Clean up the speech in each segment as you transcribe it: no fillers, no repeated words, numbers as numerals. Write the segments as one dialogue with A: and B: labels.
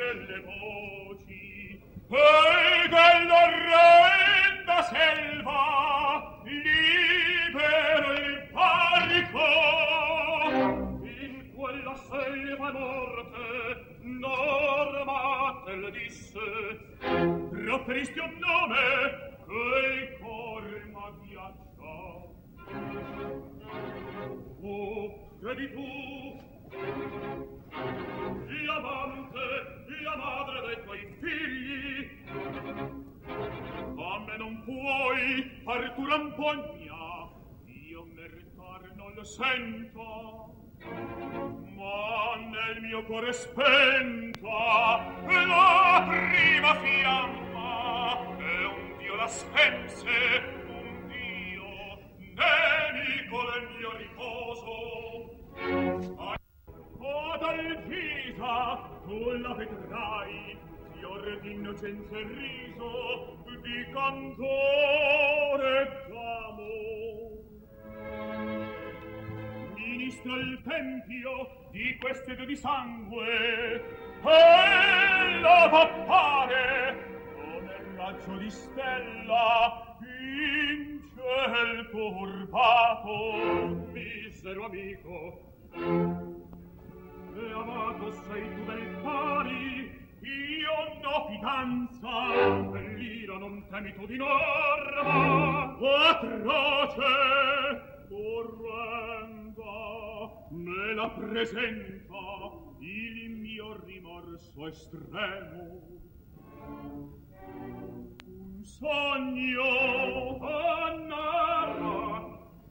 A: delle voci e dell'orrenda selva libero il parico in quella selva morte Norma te le disse proferisti un nome che il cor m'agghiaccia credi tu l'amante, la madre dei tuoi figli a me non puoi far tu rampogna io meritar non lo sento ma nel mio cuore spenta la prima fiamma e un Dio la spense un Dio nemico del mio riposo dal vita tu la vedrai fior d'innocenza e riso di cantore d'amor ministra il tempio di queste due di sangue e la appare come il raggio di stella in ciel turbato misero amico e amato sei tu del pari io no fidanza dell'ira non temi tu di norma atroce orrenda me la presenta il mio rimorso estremo un sogno annarra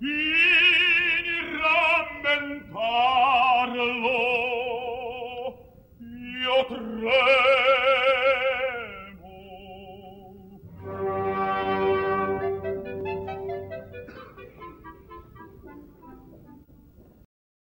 A: in rammentarlo io tremo